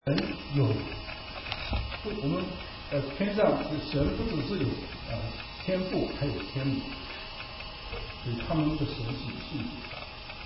人有，我们天上神不只是有天父，还有天母，所以他们的神是有性质的。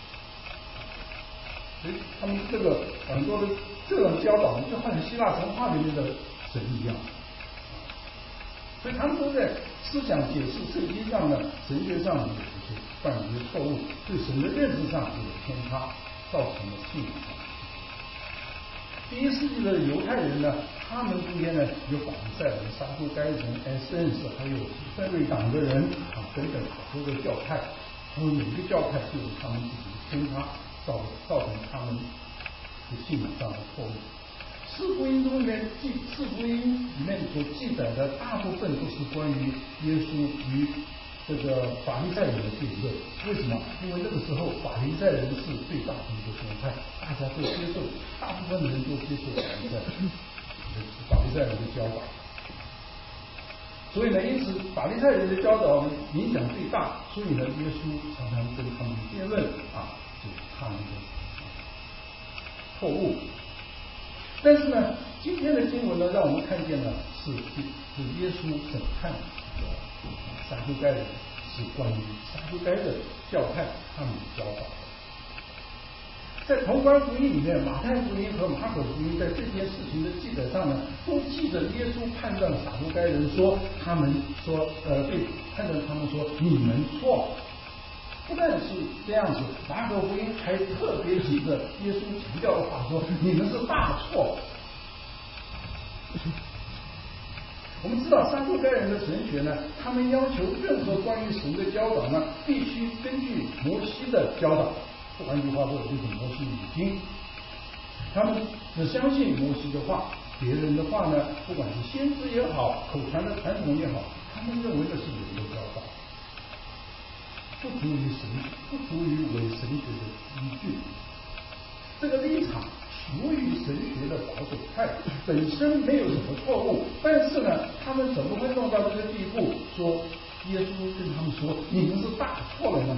所以他们这个很多的这种教导，就好像希腊神话里面的神一样。所以他们都在思想解释圣经上呢，神学上有一些犯了一些错误，对神的认识上有偏差，造成了信仰上。第1世纪的犹太人呢，他们中间呢有法利赛人、撒都该人、essence， 还有分瑞党的人等等好多个教派，他们每个教派都有他们自己的偏差，造成他们的信仰上的错误。四福音中里面四福音里面所记载的大部分都是关于耶稣与这个法利赛人的辩论。为什么？因为那个时候法利赛人是最大的一个宗派，大家都接受，大部分的人都接受法利赛人的教导。所以呢，因此法利赛人的教导影响最大，所以呢，耶稣常常跟他们辩论就是他们的错误。但是呢，今天的经文呢，让我们看见了是耶稣审判撒都该人，是关于撒都该的教派他们的教导。在同关福音里面，马太福音和马可福音在这件事情的记载上呢，都记着耶稣判断撒都该人说，他们说对判断他们说你们错。不但是这样子，马可福音还特别提着耶稣强调的话说，你们是大错。我们知道撒都该人的神学呢，他们要求任何关于神的教导呢，必须根据摩西的教导，换句话说，就是摩西五经。他们只相信摩西的话，别人的话呢，不管是先知也好，口传的传统也好，他们认为这是人的教导，不足以为神学的依据。这个立场属于神学的保守派，本身没有什么错误，但是呢，他们怎么会弄到这个地步，说耶稣跟他们说你们是大错了呢？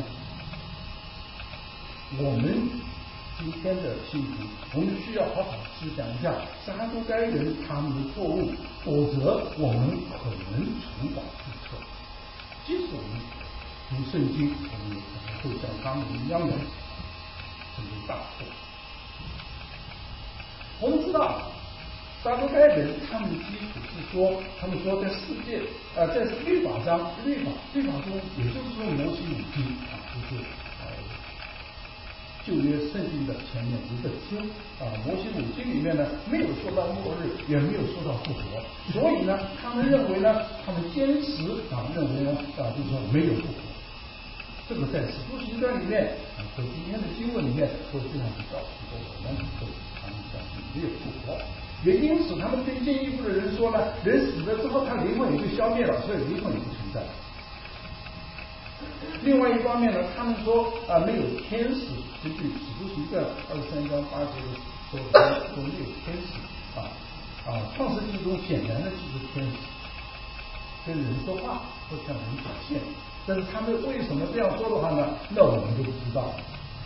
我们今天的信徒，我们需要好好思想一下撒都该人他们的错误，否则我们可能重蹈覆辙。即使我们读圣经，我们也可能会像他们一样的成为大错。我们知道撒都该人他们的基础是说，他们说在世界在律法中，也就是说摩西五经就是旧约圣经的前面一本书摩西五经里面呢，没有说到末日，也没有说到复活，所以呢，他们认为呢，他们坚持认为呢就是说没有复活。这个在使徒行传里面和今天的经文里面都这样去告诉我们，他们相信没有复活。也因此他们对进一步的人说呢，人死了之后他灵魂也就消灭了，所以灵魂也不存在。另外一方面呢，他们说没有天使，根据使徒行传23章8节说没有天使创世纪中显然的就是天使跟人说话或向人表现，但是他们为什么这样说的话呢？那我们就不知道。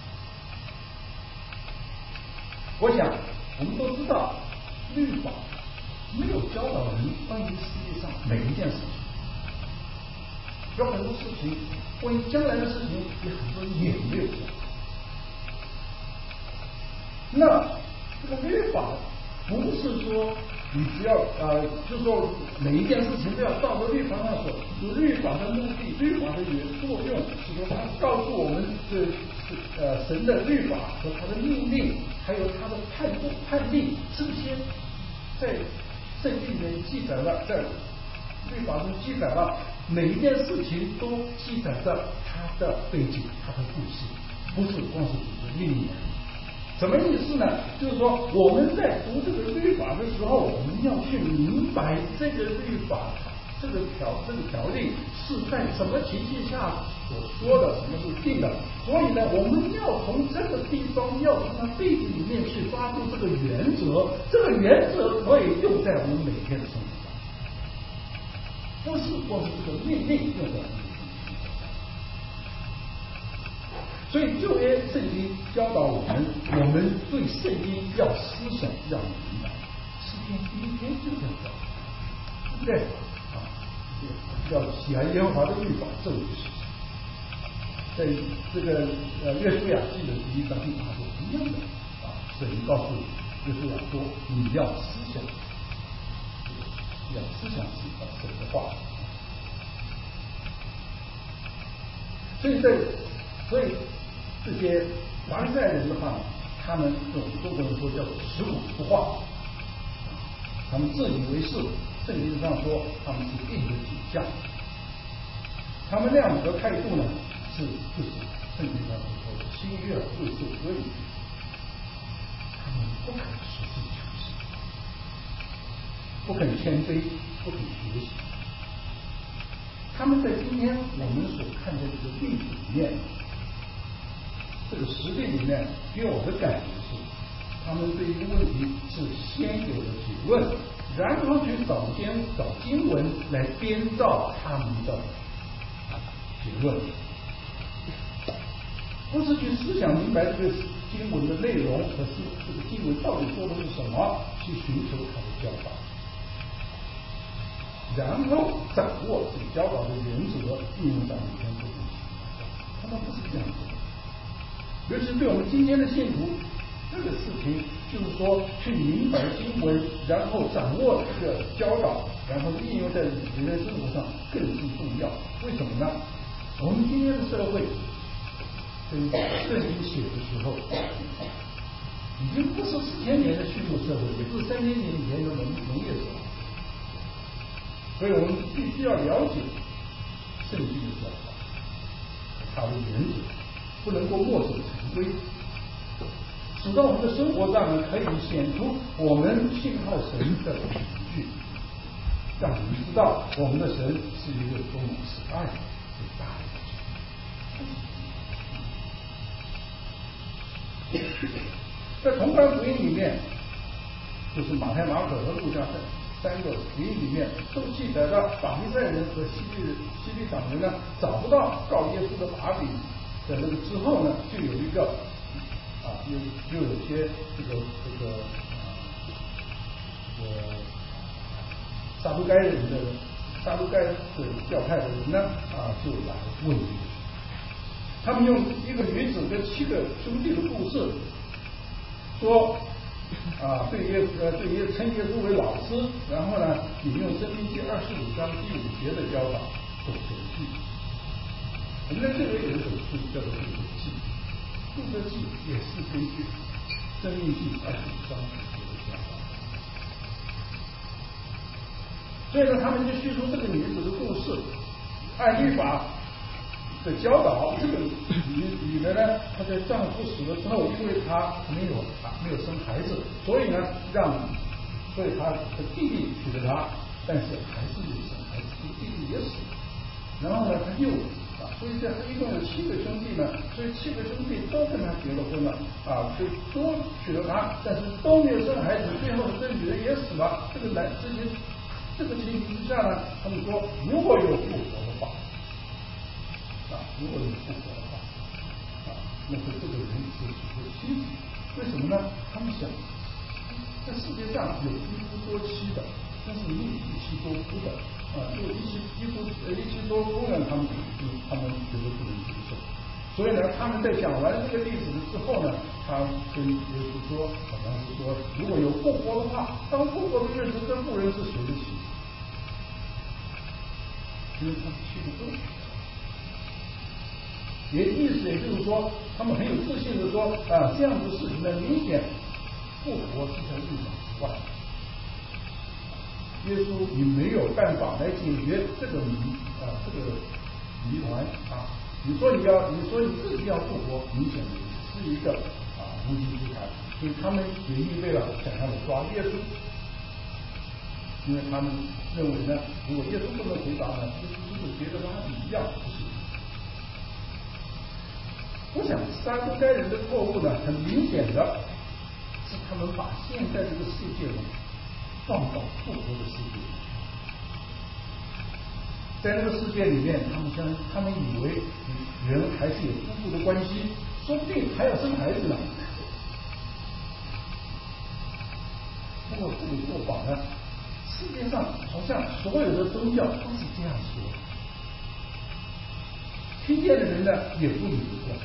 我想我们都知道，律法没有教导人关于世界上每一件事情，有很多事情关于将来的事情，也很多也没有讲。那这个律法不是说你只要就是说每一件事情都要照着律法上说，有律法的目的，律法的作用是说它告诉我们神的律法和他的命令，还有他的判例，这些在圣经里面记载了，在律法中记载了，每一件事情都记载着它的背景，它的故事，不是光是只是命令。什么意思呢？就是说我们在读这个律法的时候，我们要去明白这个律法这个条例是在什么情形下所说的，什么是定的。所以呢，我们要从这个地方，要从它背景里面去抓住这个原则，这个原则可以用在我们每天的生活上，不是光是这个命令用在我们的生活上。所以旧约圣经教导我们对圣经要思想，要明白。 天第一天就这样造，对不对？要喜爱耶和华的律法，这就是。在这个约书亚记的第1章第8节一样的神告诉约书亚说，你要思想神的话。所以这些法利赛人的话，他们用中国人说叫做食古不化，他们自以为是，圣经上说他们是硬的景象，他们那样子的态度呢，就是圣经上说的心悦会受割礼，他们不肯实事求是，不肯谦卑，不肯学习。他们在今天我们所看的这个例子里面，这个实践里面给我的感觉是，他们对一个问题是先有了结论，然后去找经文来编造他们的结论，不是去思想明白这个经文的内容和这个经文到底说的是什么，去寻求他的教导，然后掌握这个教导的原则，应用到每天不同的情况下。他们不是这样做的。尤其是对我们今天的信徒，这个事情就是说，去明白经文，然后掌握这个教导，然后应用在人的生活上更是重要。为什么呢？我们今天的社会跟圣经写的时候，已经不是4000年的畜牧社会，也不是3000年以前的农业社会。所以我们必须要了解圣经的教导，它的原则，不能够墨守成规，使到我们的生活上呢，可以显出我们信靠神的凭据，让我们知道我们的神是一个多么慈爱的大神。在同传福音里面，就是马太、马可和路加3个福音里面都记载了法利赛人和希律党人呢找不到告耶稣的把柄的那个之后呢，就有一个就有些这个撒都该的教派的人呢就来问耶稣，他们用一个女子跟7个兄弟的故事说。对称耶稣为老师，然后呢，引用申命记25章第5节的教导做根据。我们在这里有一本书叫做《路德记》，路德记也是根据申命记25章5节的教导。所以呢，他们就叙述这个女子的故事，按律法的教导，这个女的呢，她在丈夫死了之后，因为她没有生孩子，所以她的弟弟娶了她，但是还是没有生孩子，这个弟弟也死了。然后呢，她又所以这一共有7个兄弟呢，所以7个兄弟都跟她结了婚了就都娶了她，但是都没有生孩子，最后这女人也死了。这个情形之下呢，他们说如果有复活的话。如果有复活的话，那么这个人是娶个妻子，为什么呢？他们想，在世界上有一夫多妻的，但是没有一妻多夫的，就一妻多夫呢，他们觉得不能接受。所以呢，他们在讲完这个历史之后呢，他跟耶稣说，好像是说，如果有复活的话，当复活的日子，这妇人是谁的妻子？因为他们妻子都娶了。意思也就是说，他们很有自信的说这样的事情呢，明显复活是在预想之外。耶稣你没有办法来解决这个谜团你说你自己要复活，明显是一个无稽之谈。所以他们也预备了想要来抓耶稣，因为他们认为呢，如果耶稣这么回答呢，耶稣就是别的拉比一样不行。我想撒都该人的错误呢，很明显的是他们把现在这个世界呢放到复活的世界，在那个世界里面，他们以为人还是有夫妇的关系，说不定还要生孩子呢。 不过这个做法呢，世界上好像所有的宗教都是这样说的，听见的人呢也不以为怪。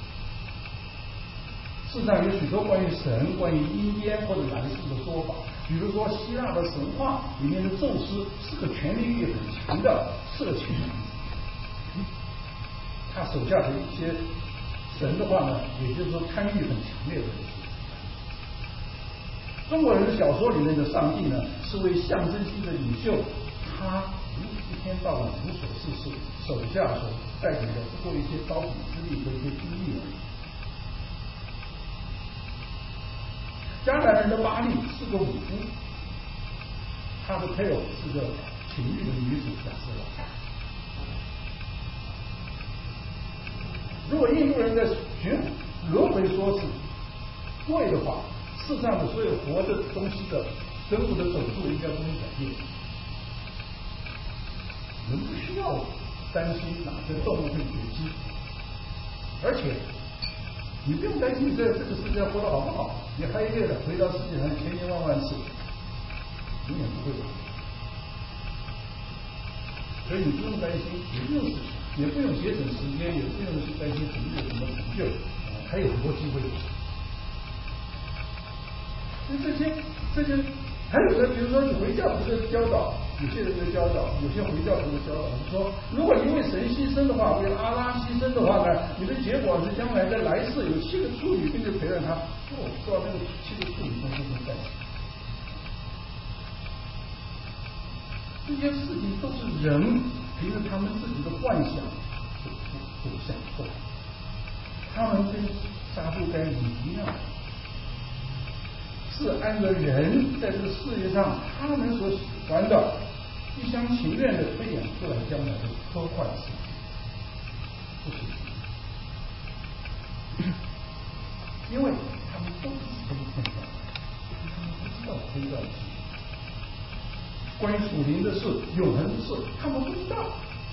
世上有许多关于神、关于阴间或者来世的说法，比如说希腊的神话里面的宙斯是个权力欲很强的色情男子，他手下的一些神的话呢，也就是说贪欲很强烈的人。中国人的小说里面的上帝呢，是位象征性的领袖，他一天到晚无所事事，手下所带领的不过一些刀笔之力和一些精力而已。迦南人的巴力是个武夫，他的配偶是个情欲的女子亚瑟拉。如果印度人的循轮回说是对的话，世上的所有活的东西的生物的总数应该不会改变。人不需要担心哪个动物会绝迹，而且你不用担心你在这个世界活得好不好，你还一个的回到世界上千千万万次，永远不会老。所以你不用担心，也不用也不用节省时间，也不用去担心自己有什么成就，还有很多机会。所以这些还有的，比如说你回教徒的教导，有些人的教导，有些回教徒的教导是说，如果你为神牺牲的话，为阿拉牺牲的话呢，你的结果是将来在来世有7个处女跟着陪着他，知道那个7个处女中会在一起。这些事情都是人凭着他们自己的幻想所想出来，他们跟撒布该隐一样，是按照人在这个世界上他们所喜欢的一厢情愿的推演出来将来的科幻世界，不是，因为他们都是这个现象，他们不知道这段事情。关于属灵的事、永恒的事，他们不知道。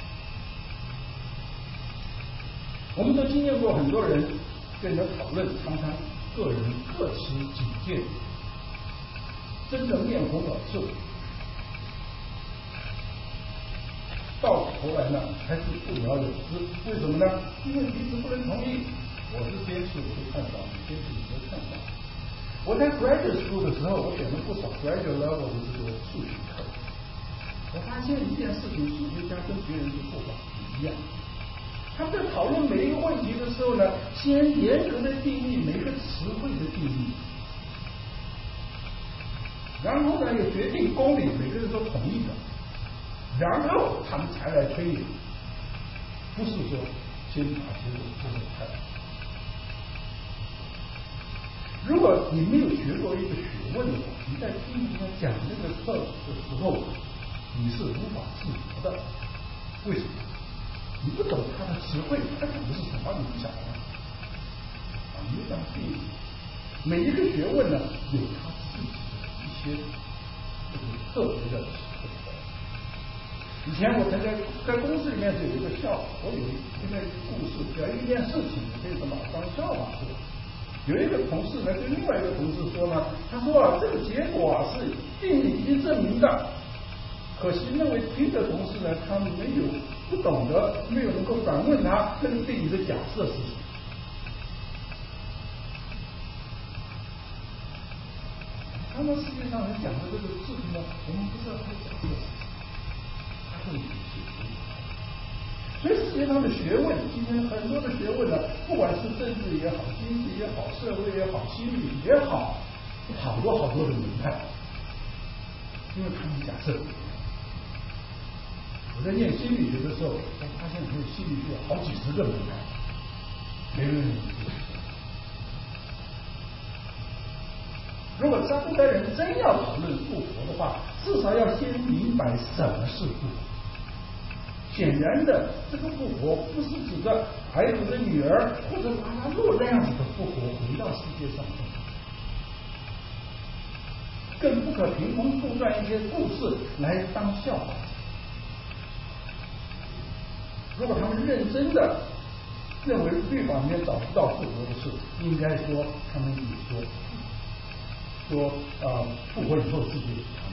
我们都经验过很多人跟人讨论，常常个人各持己见，真的面红耳赤，到头来呢还是不了了之。为什么呢？因为彼此不能同意。我是坚持我的看法，你坚持你的看法。我在 graduate school 的时候，我选了不少 graduate level 的这个数学课。我发现一件事情，数学家跟别人的做法不一样。他们在讨论每一个问题的时候呢，先严格的定义每个词汇的定义，然后呢也决定公理，每个人都同意的，然后他们才来推演，不是说先把结果做出来。如果你没有学过一个学问的话，你在听人家讲这个课的时候，你是无法自拔的。为什么？你不懂他的词汇，他讲的是什么，你不晓得。没办法定义。每一个学问呢，有他自己的一些特别的词汇。以前我曾经在公司里面是有一个笑话，我有一个故事，讲一件事情，可以把它当笑话说。有一个同事呢，对另外一个同事说呢，他说啊，这个结果啊是定理已经证明的，可惜那位听的同事呢，他没有不懂得，没有能够反问他那个定理的假设是什么。他们世界上人讲的这个事情呢，我们不知道他的假设是什么，他会有些所以世界上的学问，今天很多的学问呢，不管是政治也好，经济也好，社会也好，心理也好，好多好多的门派，因为他们假设。我在念心理学的时候，我发现没有心理学好几十个门派，没人理解。如果撒布该人真要讨论复活的话，至少要先明白什么是复活。显然的，这个复活不是指着孩子的女儿或者拉拉路那样子的复活回到世界上，更不可凭空杜撰一些故事来当笑话。如果他们认真的认为律法里面找不到复活的事，应该说他们也说。 说复活以后世界，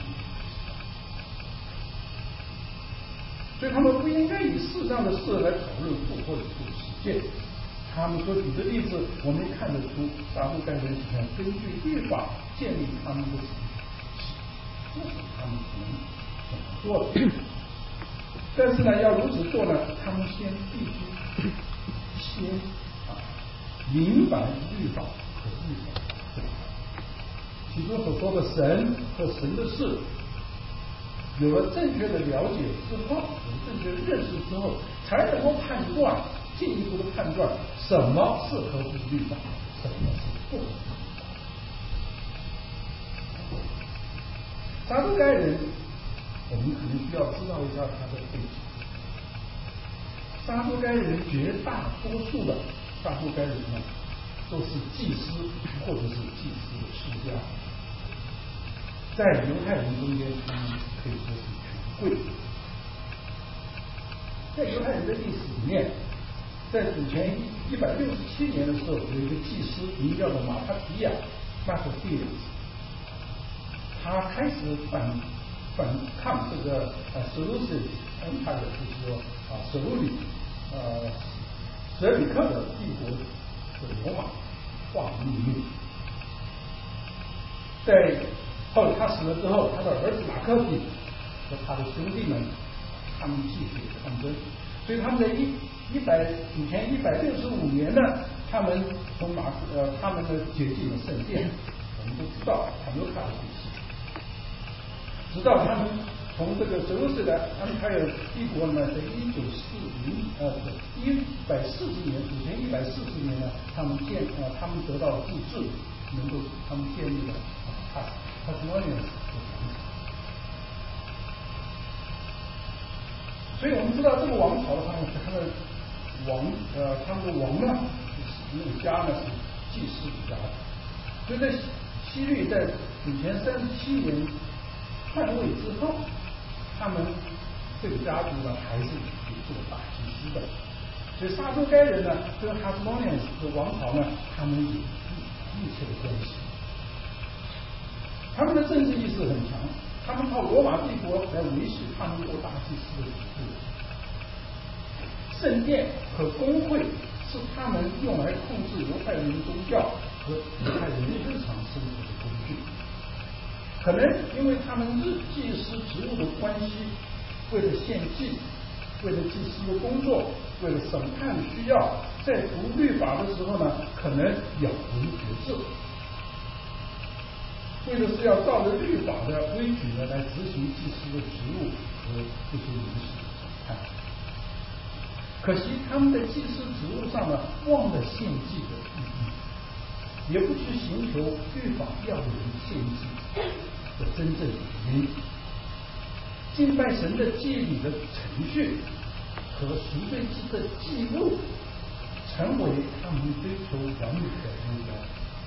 所以他们不应该以世上的事来讨论复活以后的世界。他们所举的例子，我们也看得出，撒都该人想根据律法建立他们的体系，这是他们可能怎么做的。但是呢，要如此做呢，他们必须先明白律法和律法其中所说的神和神的事，有了正确的了解之后，有正确的认识之后，才能够判断，进一步的判断什么是合乎律法，什么是不合乎律法。撒都该人，我们可能需要知道一下他的背景。撒都该人绝大多数的撒都该人呢，都是祭司或者是祭司的世家，在犹太人中间，他们可以说是权贵。在犹太人的历史里面，在主前167年的时候，有一个祭司名叫做马他提亚 （Mattathias），他开始反抗这个Seleucid Empire， 就是说舍里克的帝国的罗马化为命运。在后来他死了之后，他的儿子马克比和他的兄弟们，他们继续抗争，所以他们在主前165年呢，他们他们解禁了圣殿。我们都知道很多他的体系，直到他们从这个哲士的安排尔帝国呢，在140年，主前140年呢，他们得到了自治，他们建立了他是王朝。所以我们知道这个王朝的话呢，他们的王呢，那个家呢是祭司家的。所以在希律在主前37年篡位之后，他们这个家族呢还是以做大祭司的。所以撒都该人呢跟哈斯蒙尼斯的王朝呢，他们有密切的关系。他们的政治意识很强，他们靠罗马帝国来维系他们做大祭司的制度。圣殿和公会是他们用来控制犹太人宗教和犹太人日常生活的工具。可能因为他们祭司职务的关系，为了献祭，为了祭司的工作，为了审判的需要，在读律法的时候呢，可能咬文嚼字，为的是要照着律法的规矩呢来执行祭司的职务和这些民事的审判。可惜他们在祭司职务上呢，忘了献祭的意义，也不去寻求律法要人献祭的真正原因。敬拜神的祭礼的程序和赎罪祭的记录，成为他们追求完美的目标。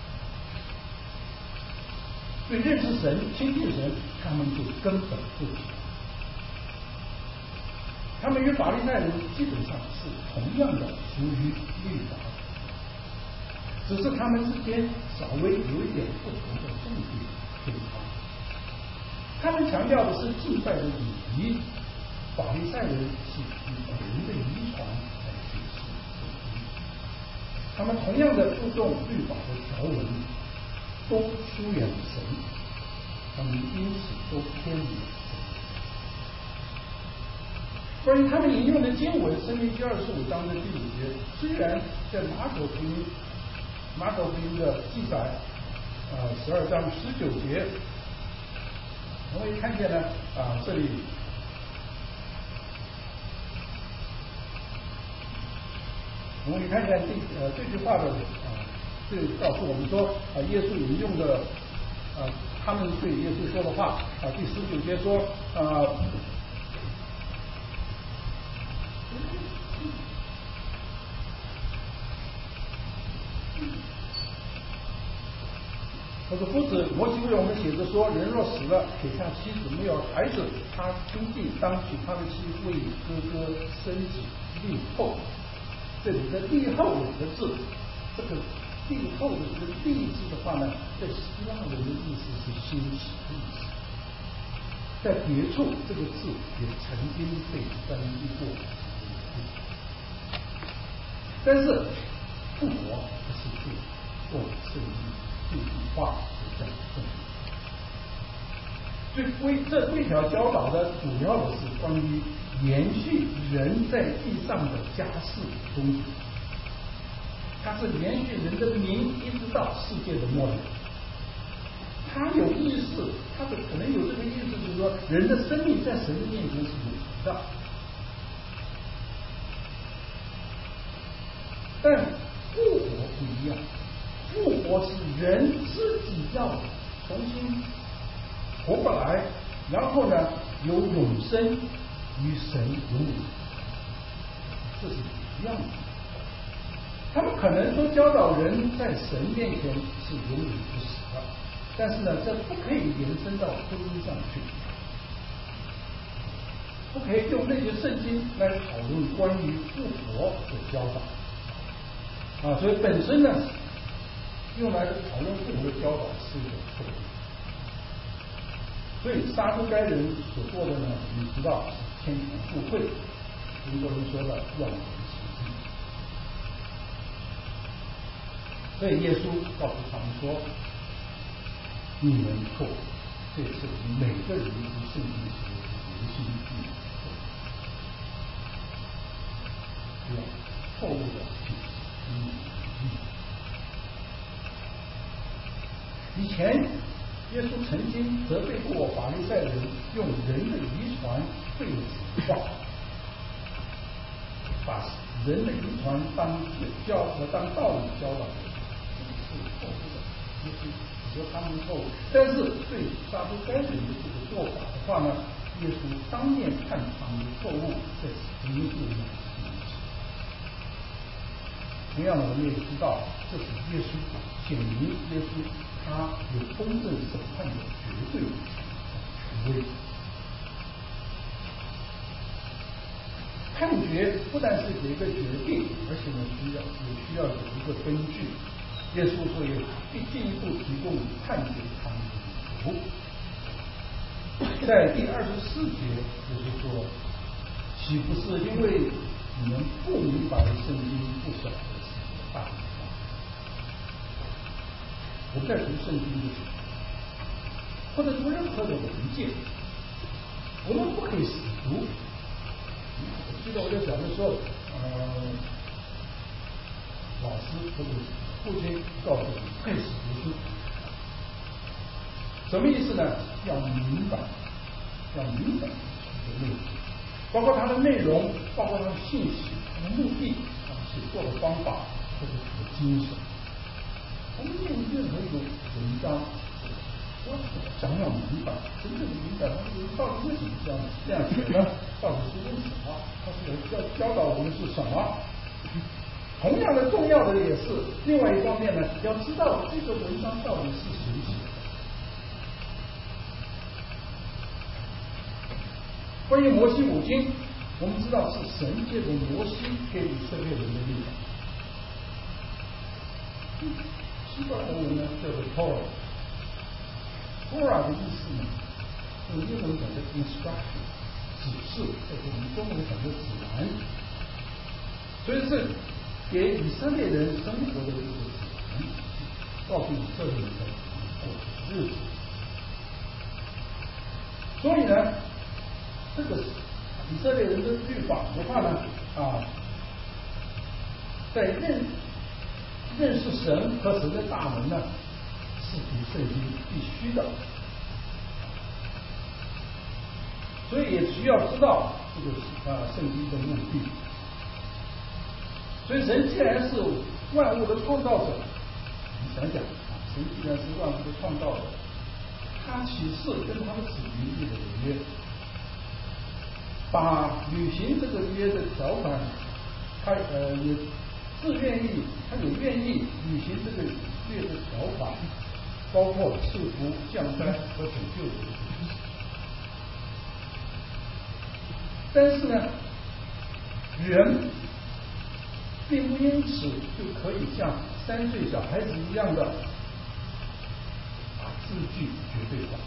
对认识神、亲近神，他们就根本不行。他们与法利赛人基本上是同样的属于律法，只是他们之间稍微有一点不同的重点偏差。他们强调的是敬拜的礼仪，法利赛人是以古人的遗传来解释。他们同样的注重律法的条文，都疏远了神，他们因此都偏离了神。关于他们引用的经文，《申命记》25章的第5节，虽然在马可福音的记载，12章19节，我们也看见呢，这里我们可以看见这句话的这告诉我们说耶稣引用的他们对耶稣说的话第19节说他说：“夫子，摩西为我们写着说，人若死了，撇下妻子没有孩子，他兄弟当娶他的妻为哥哥生子立后。”这里的立后有个字，这个病后的这个立字的话呢，在希腊文的意思是休息的意思，在别处这个字也曾经被翻译过，但是复活不是这做圣经这句话是这样证明。这规条教导的主要的是关于延续人在地上的家事宗旨，它是延续人的名一直到世界的末了。他有意识，他的可能有这个意识，就是说人的生命在神的面前是永恒的。但复活不一样，复活是人自己要重新活过来，然后呢有永生与神永远，这是一样的。他们可能都教导人在神面前是永远不死的，但是呢，这不可以延伸到婚姻上去，不可以用那些圣经来讨论关于复活的教导所以本身呢，用来讨论复活的教导是一个错误。所以撒都该人所做的呢，你知道是天堂富贵，中国人说的望文生义。所以耶稣告诉他们说，你们错，这是每个人读圣经时的核心意义。不要错误的去理解。以前耶稣曾经责备过法利赛人用人的遗传废子化，把人的遗传当道理教导，这是错误的。耶稣指责他们错误，但是对撒都该人的这个做法的话呢，耶稣当面看他们的错误，在指出呢。同样的，我们也知道，这是耶稣显明耶稣他有公正审判的绝对权威。判决不但是有一个决定，而且呢需要有一个根据。耶稣说也必进一步提供判决他们的理由。在第24节，耶稣说：“岂不是因为你们不明白圣经，不晓得是大理吗？”我们在读圣经的时候，或者读任何的文件，我们不可以死读。我记得我在小的时候，老师或者父亲告诉我们不可以死读书。什么意思呢？要明白这个内容，包括它的内容，包括它的信息、它的目的、它的写作的方法或者它的精神。我们念任何一个文章，我讲明白，真正的明白，它到底为什么这样写呢？到底是为什么？它是要教导我们是什么？同样的重要的也是另外一方面呢，要知道这个文章到底是谁写的。关于摩西五经，我们知道是神借着摩西给以色列人的律法。希伯来文呢叫做 Torah 的意思呢，用英文讲的 instruction 指示，在我们中文讲的指南，所以是给以色列人生活的一个指南，告诉以色列人的过的日子。所以呢，这个以色列人的律法的话呢，在认识神和神的大能呢，是读圣经必须的。所以也需要知道这个圣经的目的。所以神既然是万物的创造者，你想想神既然是万物的创造者，他岂是跟他的子民立了约，把履行这个约的条款，他也自愿意，他也愿意履行这个约的条款，包括赐福、降灾和拯救的意思。但是呢，人并不因此就可以像 3岁小孩子一样的把字句绝对化，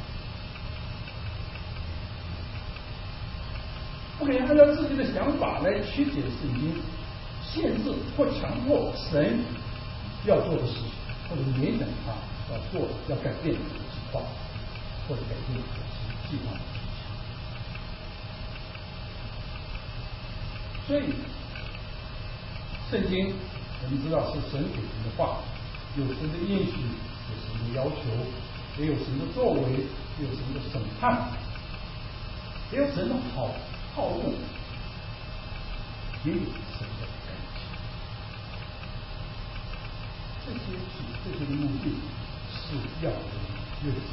不可以按照自己的想法来曲解圣经，限制或强迫神要做的事情，或者勉强他要做要改变的计划，或者改变计划的事情。所以圣经我们知道是神给人的话，有神的应许，有神的要求，也有神的作为，也有神的审判，也有神的好恶，也有神的感情。这些的目的是要人认识，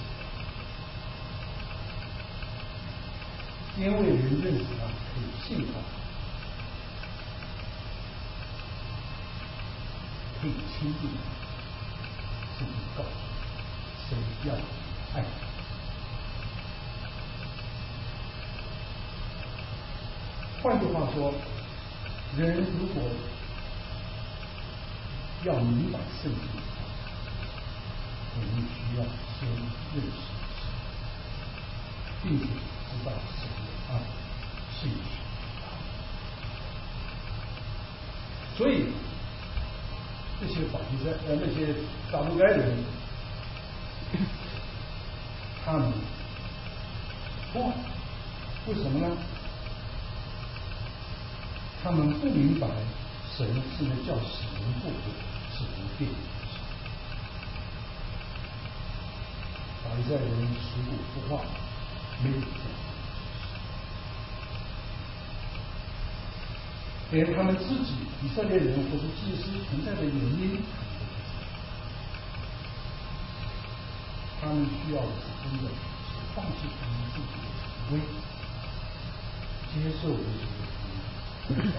因为人认识他可以信他，可以亲近他，甚至告诉神要爱他。换句话说，人如果要明白圣经，我们需要先认识神，并且知道神的爱，信息。所以这些法利赛那些撒都该人，他们错，为什么呢？他们不明白神是在叫死人复活，是不变的事。法利赛人食古不化，没有这样的连他们自己以色列人或者祭司存在的原因，他们需要的是真的是放弃他们自己的权威，接受这些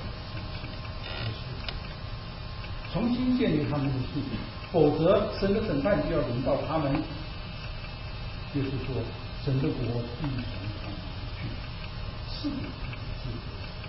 重新建立他们的信心，否则神的审判就要临到他们。就是说，神的国必从他们去，是的，是的。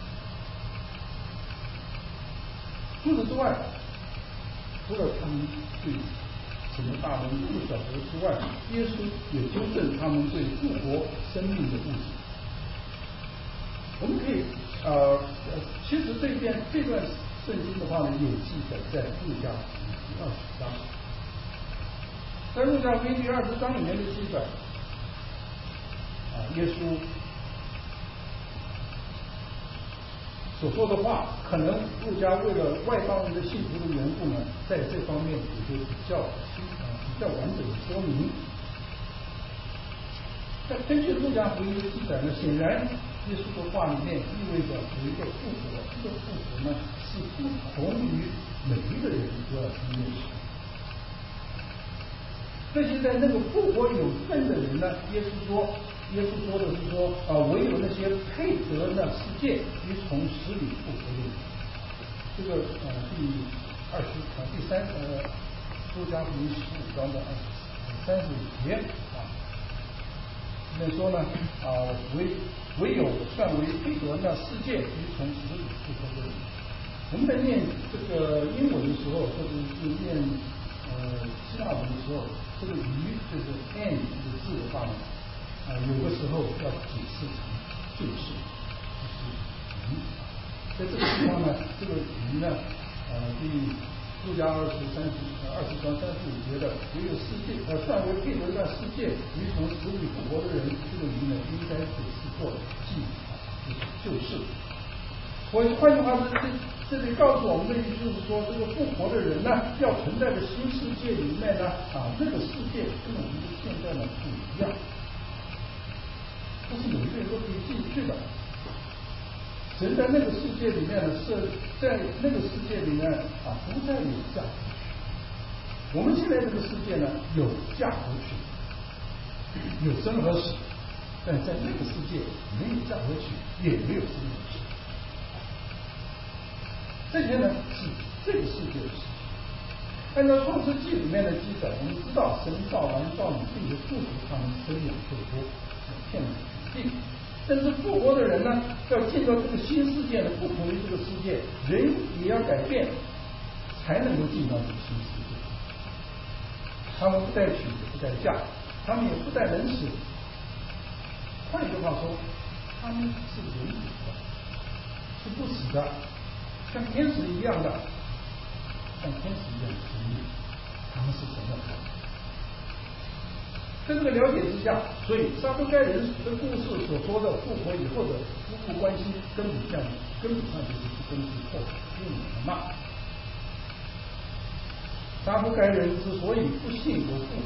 除此之外，除了他们对神的大能不晓得之外，耶稣也纠正他们对复活生命的误解。我们可以其实这段圣经的话呢，有记载在路加福音第20章，在路加福音第20章里面的记载，耶稣所说的话，可能路加为了外邦人的信徒的缘故呢，在这方面也就比较完整的说明。但根据路加福音的记载呢，显然耶稣的话里面意味着有一个复活，这个复活呢是不同于每一个人都要经历的。那些在那个复活有份的人呢，耶稣说的是说唯有那些配得那世界与从死里复活的人。这个第三路加福音15章的35节那说呢唯有算为配得那世界与从死里复活的人。我们在念这个英文的时候，或者是念希腊文的时候，这个鱼就是 and 这个字的话呢，有的时候要解释成就是鱼。在这个地方呢，这个鱼呢，路加20章35节的唯有世界算为配得那世界与从死里复活的人，这个鱼呢应该解释作就是。换句话说，这里告诉我们的意思就是说，这个复活的人呢，要存在的新世界里面呢，那个世界跟我们现在呢不一样，不是每个人都可以进去的。神在那个世界里面呢，是在那个世界里面不再有嫁祸娶。我们现在这个世界呢，有嫁祸娶，有生和死，但在那个世界没有嫁祸娶，也没有生和死。这些呢是这个世界的事情。按照创世纪里面的记载，我们知道神造男造女，并且祝福他们生养众多，遍满全地。但是复活的人呢，要进到这个新世界呢，不同于这个世界，人也要改变， 才能够进到这个新世界。他们不带娶，不带嫁，他们也不带人死。换句话说，他们是永远的，是不死的，像天使一样的，像天使一样的生命，他们是神的孩子。在这个了解之下，所以撒都该人的故事所说的复活以后的夫妇关系，根本上就是不攻自破，用人嘛。撒都该人之所以不信有复